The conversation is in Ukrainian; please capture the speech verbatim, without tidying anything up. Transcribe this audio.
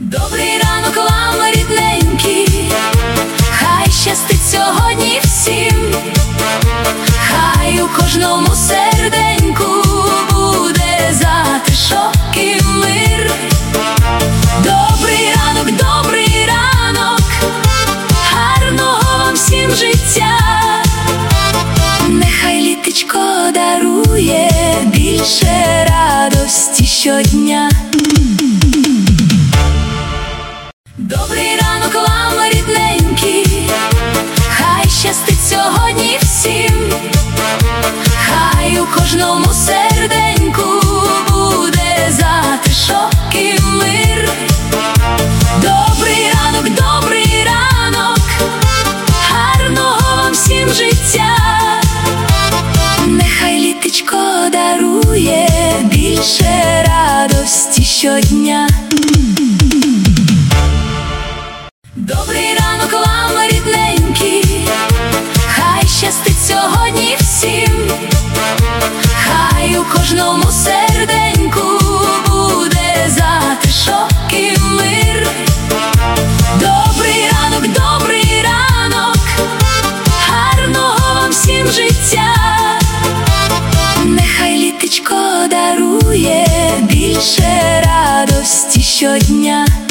Добрий ранок вам, рідненькі, хай щастить сьогодні всім, хай у кожному серденьку буде затишок і мир. Добрий ранок, добрий ранок, гарного вам всім життя, нехай літечко дарує більше радості щодня. Добрий ранок вам, рідненькі, хай щастить сьогодні всім, хай у кожному серденьку буде затишок і мир. Добрий ранок, добрий ранок, гарного вам всім життя, нехай літечко дарує більше радості щодня. Добрий ранок вам, рідненькі, хай щастить сьогодні всім, хай у кожному серденьку буде затишок і мир. Добрий ранок, добрий ранок, гарного вам всім життя, нехай літечко дарує більше радості щодня.